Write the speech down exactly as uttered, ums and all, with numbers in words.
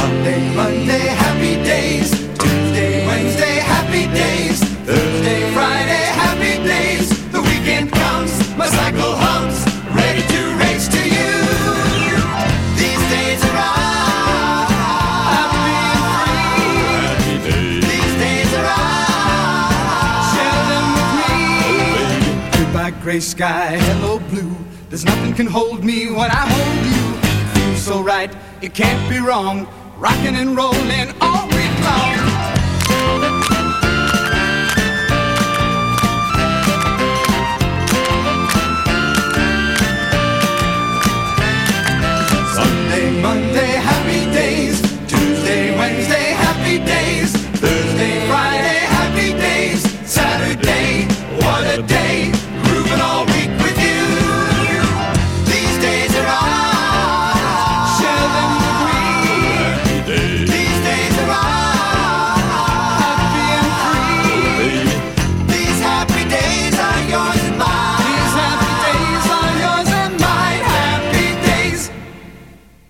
Monday, Monday, happy days. Tuesday, Wednesday, happy days. Thursday, Friday, happy days. The weekend comes, my cycle hums, ready to race to you. These days are ours. I'm being free. These days are ours. Share them with me. Goodbye, gray sky, hello, blue. There's nothing can hold me when I hold you. It feels so right, it can't be wrong. Rocking and rolling all week long.